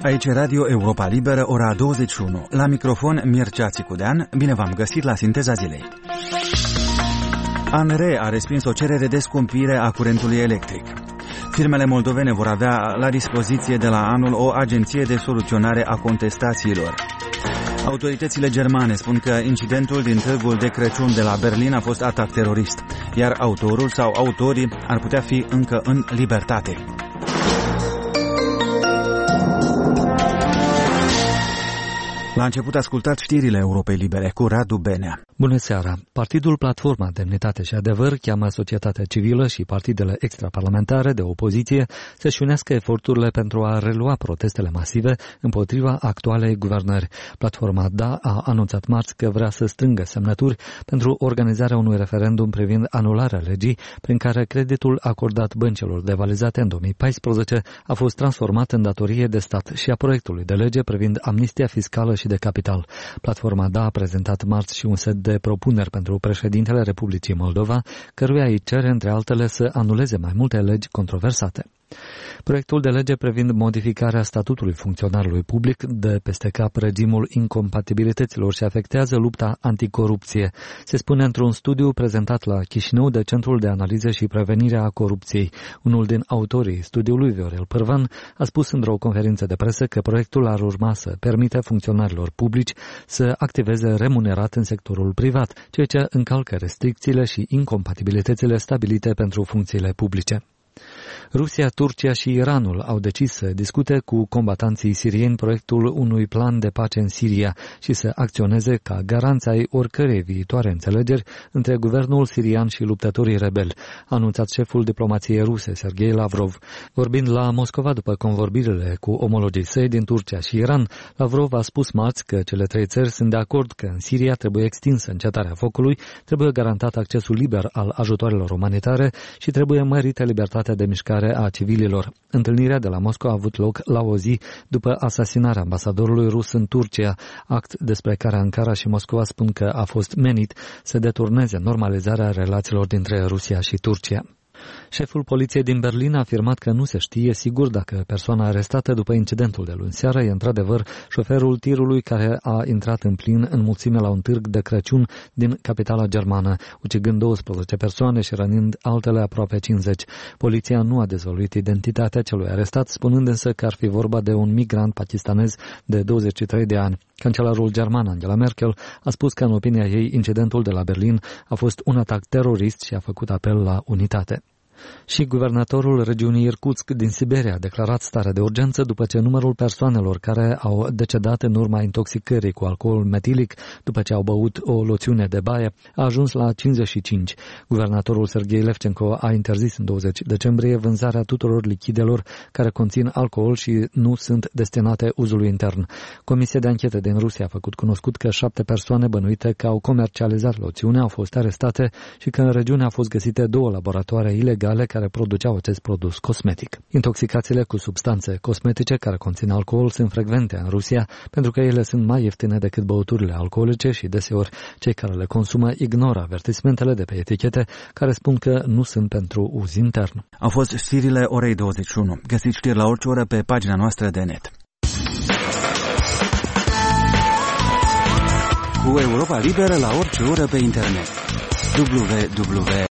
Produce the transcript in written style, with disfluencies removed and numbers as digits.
Aici Radio Europa Liberă, ora 21. La microfon Mircea Țicudean. Bine v-am găsit la Sinteza Zilei. ANR a respins o cerere de scumpire a curentului electric. Firmele moldovene vor avea la dispoziție de la anul o agenție de soluționare a contestațiilor. Autoritățile germane spun că incidentul din târgul de Crăciun de la Berlin a fost atac terorist, iar autorul sau autorii ar putea fi încă în libertate. La început ascultați știrile Europei Libere cu Radu Benea. Bună seara! Partidul Platforma Demnitate și Adevăr cheamă societatea civilă și partidele extraparlamentare de opoziție să-și unească eforturile pentru a relua protestele masive împotriva actualei guvernări. Platforma DA a anunțat marți că vrea să strângă semnături pentru organizarea unui referendum privind anularea legii prin care creditul acordat băncilor devalizate în 2014 a fost transformat în datorie de stat și a proiectului de lege privind amnistia fiscală și de capital. Platforma DA a prezentat marți și un set de propuneri pentru președintele Republicii Moldova, căruia îi cere, între altele, să anuleze mai multe legi controversate. Proiectul de lege privind modificarea statutului funcționarului public dă peste cap regimul incompatibilităților și afectează lupta anticorupție. Se spune într-un studiu prezentat la Chișinău de Centrul de Analiză și Prevenire a Corupției. Unul din autorii studiului, Viorel Pârvan, a spus într-o conferință de presă că proiectul ar urma să permite funcționarilor publici să activeze remunerat în sectorul privat, ceea ce încalcă restricțiile și incompatibilitățile stabilite pentru funcțiile publice. Rusia, Turcia și Iranul au decis să discute cu combatanții sirieni proiectul unui plan de pace în Siria și să acționeze ca garanți ai oricărei viitoare înțelegeri între guvernul sirian și luptătorii rebeli, a anunțat șeful diplomației ruse, Sergei Lavrov. Vorbind la Moscova după convorbirile cu omologii săi din Turcia și Iran, Lavrov a spus marți că cele trei țări sunt de acord că în Siria trebuie extinsă încetarea focului, trebuie garantat accesul liber al ajutoarelor umanitare și trebuie mărită libertatea de mișcare a civililor. Întâlnirea de la Moscova a avut loc la o zi după asasinarea ambasadorului rus în Turcia, act despre care Ankara și Moscova spun că a fost menit să deturneze normalizarea relațiilor dintre Rusia și Turcia. Șeful poliției din Berlin a afirmat că nu se știe sigur dacă persoana arestată după incidentul de luni seară e într-adevăr șoferul tirului care a intrat în plin în mulțime la un târg de Crăciun din capitala germană, ucigând 12 persoane și rănind altele aproape 50. Poliția nu a dezvăluit identitatea celui arestat, spunând însă că ar fi vorba de un migrant pakistanez de 23 de ani. Cancelarul german Angela Merkel a spus că, în opinia ei, incidentul de la Berlin a fost un atac terorist și a făcut apel la unitate. Și guvernatorul regiunii Irkutsk din Siberia a declarat stare de urgență după ce numărul persoanelor care au decedat în urma intoxicării cu alcool metilic după ce au băut o loțiune de baie a ajuns la 55. Guvernatorul Serghei Levchenko a interzis în 20 decembrie vânzarea tuturor lichidelor care conțin alcool și nu sunt destinate uzului intern. Comisia de anchetă din Rusia a făcut cunoscut că 7 persoane bănuite că au comercializat loțiunea au fost arestate și că în regiune au fost găsite 2 laboratoare ilegale care produceau acest produs cosmetic. Intoxicațiile cu substanțe cosmetice care conțin alcool sunt frecvente în Rusia pentru că ele sunt mai ieftine decât băuturile alcoolice și deseori cei care le consumă ignoră avertismentele de pe etichete care spun că nu sunt pentru uz intern. Au fost știrile orei 21. Găsiți știri la orice oră pe pagina noastră de net. Cu Europa Liberă la orice oră pe internet. www